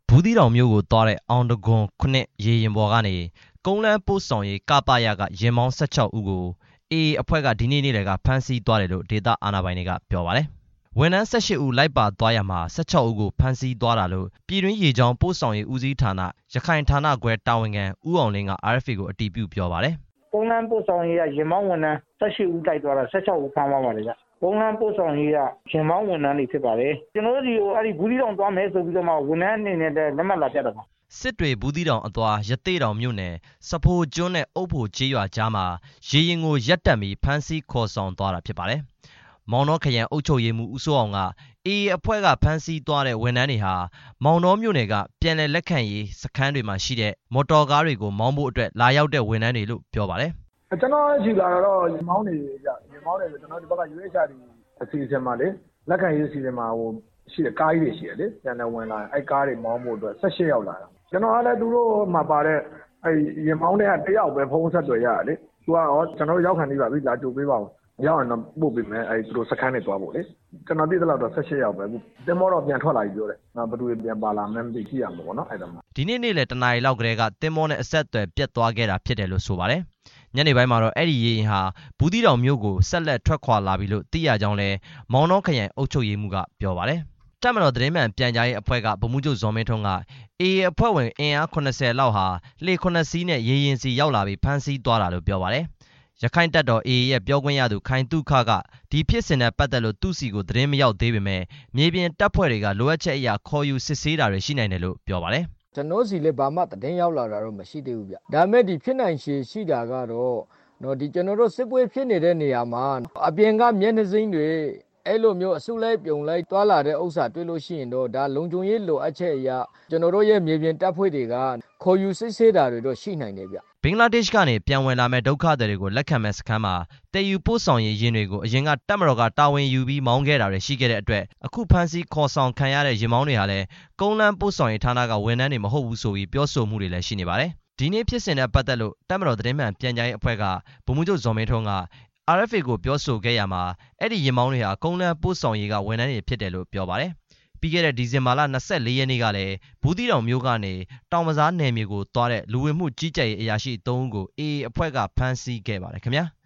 ဘူးသီးတောင်မြို့ကိုသွားတဲ့အောင်တဂွန်9ရေရင်ပေါ်ကနေကုန်းလန်းပို့ဆောင်ရေးကပရကရင်မောင်း16ဦးကိုအေအေအဖွဲ့ကဒီနေ့နေ့လယ်ကဖမ်းဆီးသွားတယ်လို့ဒေသအာဏာပိုင်တွေကပြောပါတယ်။ဝန်ထမ်း18ဦးလိုက်ပါသွားရမှာ16ဦးကိုဖမ်းဆီးသွားတာလို့ပြည်တွင်းရေကြောင်းပို့ဆောင်ရေးဦးစီးဌာနရခိုင်ဌာနခွဲတာဝန်ခံဦးအောင်လင်းက RFA ကိုအတည်ပြုပြောပါတယ်။ကုန်းလန်းပို့ဆောင်ရေးကရင်မောင်းဝန်ထမ်း18ဦးတိုက်သွားတာ16ဦးဖမ်းသွားပါတယ်ဗျ။ကုန်းလန်းပို့ဆောင်ရေးကရင်မောင်းဝန်ထမ်းတွေဖြစ်ပါတယ်။ကျွန်တော်တို့ဒီအဲ့ဒီဘူးသီးတောင်သွားမယ်ဆိုပြီးတော့မှဝန်ထမ်းအနေနဲ့လက်မှတ်လာပြတာပါ။စစ်တွေဘူးသီးတောင်အသွားရသေ့တောင်မြို့နယ်စဖိုကျွန်းနဲ့အုပ်ဖို့ကျေးရွာကြားမှာရေရင်ကိုရက်တက်ပြီးဖမ်းဆီးခေါ်ဆောင်သွားတာဖြစ်ပါတယ်။မောင်နှောခရိုင်အုပ်ချုပ်ရေးမှူးဦးစိုးအောင်ကအေအေအဖွဲ့ကဖမ်းဆီးသွားတဲ့ဝန်ထမ်းတွေဟာမောင်နှောမြို့နယ်ကပြန်လည်လက်ခံရေးစခန်းတွေမှာရှိတဲ့မော်တော်ကားတွေကိုမောင်းဖို့အတွက်လာရောက်တဲ့ဝန်ထမ်းတွေလို့ပြောပါတယ်။ကျွန်တော်ရှိလာတော့ရင်မောင်းတွေကြရင်မောင်းတွေကျွန်တော်ဒီဘက်က UHRD အစီအစဉ်မှာလေလက်ခံရေးအစီအစဉ်မှာရှိတဲ့ကားကြီးတွေရှိတယ်လေပြန်လည်ဝင်လာအဲ့ကားတွေမောင်းဖို့အတွက်18ရောက်လာတာကျွန်တော်ကလည်းသူတို့မှာပါတဲ့အဲ့ရင်မောင်းတွေကတယောက်ပဲဖုန်းဆက်တွေ့ရတယ်လေသူကရောကျွန်တော်ရောက်ခံနေပါပြီလာကြိုပေးပါဦးရောက်ရင်တော့ပို့ပေးမယ်အဲ့သူတို့စခန်းတွေသွားဖို့လေကျွန်တော်သိသလောက်တော့18ရောက်ပဲတင်မောတော့ပြန်ထွက်လာပြီပြောတယ်ဘယ်သူပြန်ပါလာမလဲမသိကြည့်ရမှာပေါ့နော်အဲ့ဒါမှဒီနေ့နေ့လေတနားရီလောက်ကလေးကတင်မောနဲ့အဆက်အသွယ်ပြတ်သွားခဲ့တာဖြစ်တယ်လို့ဆိုပါတယ်ညနေပိုင်းမှာတော့အဲ့ဒီရေရင်ဟာဘူးသီးတောင်မြို့ကိုဆက်လက်ထွက်ခွာလာပြီလို့သိရကြောင်းလဲမောင်နှောခရိုင်အုပ်ချုပ်ရေးမှူးကပြောပါတယ်တပ်မတော်သတင်းမှန်ပြန်ကြားရေးအဖွဲ့ကဗိုလ်မှူးချုပ်ဇော်မင်းထွန်းကအေအေအဖွဲ့ဝင်အင်အား80လောက်ဟာလှေ9စီးနဲ့ရေရင်စီရောက်လာပြီးဖမ်းဆီးသွားတာလို့ပြောပါတယ်ရခိုင်တပ်တော်အေအေရဲ့ပြောခွင့်ရသူခိုင်တုခကဒီဖြစ်စဉ်နဲ့ပတ်သက်လို့သူ့စီကိုသတင်းမရောက်သေးပေမဲ့မြေပြင်တပ်ဖွဲ့တွေကလိုအပ်ချက်အရာခေါ်ယူစစ်ဆေးတာတွေရှိနိုင်တယ်လို့ပြောပါတယ်ကျွန်တော်စီလည်းဘာမှသတင်းရောက်လာတာတော့မရှိသေးဘူးဗျဒါပေမဲ့ဒီဖြစ်နိုင်ခြေရှိတာကတော့ဒီကျွန်တော်တို့စစ်ပွဲဖြစ်နေတဲ့နေရာမှာအပြင်ကမျက်နှာစိမ်းတွေအဲ့လိုမျိုးအစုလိုက်ပြုံလိုက်တွာလာတဲ့ဥစ္စာတွေ့လို့ရှိရင်တော့ဒါလုံခြုံရေးလိုအပ်ချက်အရာကျွန်တော်တို့ရဲ့မြေပြင်တပ်ဖွဲ့တွေကခေါ်ယူစစ်ဆေးတာတွေတော့ရှိနိုင်တယ်ဗျဘင်္ဂလားဒေ့ရှ်ကနေပြန်ဝင်လာမဲ့ဒုက္ခသည်တွေကိုလက်ခံမဲ့စခန်းမှာတည်ယူပို့ဆောင်ရေးရင်းတွေကိုအရင်ကတပ်မတော်ကတာဝန်ယူပြီးမောင်းခဲ့တာတွေရှိခဲ့တဲ့အတွက်အခုဖမ်းဆီးခေါ်ဆောင်ခံရတဲ့ရင်မောင်းတွေဟာလည်းကုန်းလန်းပို့ဆောင်ရေးဌာနကဝန်ထမ်းတွေမဟုတ်ဘူးဆိုပြီးပြောဆိုမှုတွေလည်းရှိနေပါတယ်ဒီနေ့ဖြစ်စဉ်နဲ့ပတ်သက်လို့တပ်မတော်သတင်းမှန်ပြန်ကြားရေးအဖွဲ့ကဗိုလ်မှူးချုပ်ဇော်မင်းထွန်းကRFA ကိုပြောဆိုခဲ့ရမှာအဲ့ဒီရင်မောင်းတွေဟာကုန်းလန်းပို့ဆောင်ရေးကဝန်ထမ်းတွေဖြစ်တယ်လို့ပြောပါတယ်ပြီးခဲ့တဲ့ဒီဇင်ဘာလ24ရက်နေ့ကလည်းဘူးသီးတောင်မြို့ကနေတောင်မစားနယ်မြေကိုသွားတဲ့လူဝင်မှုကြီးကြပ်ရေးအရာရှိ3ဦးကိုအေအေအဖွဲ့ကဖမ်းဆီးခဲ့ပါတယ်ခင်ဗျာ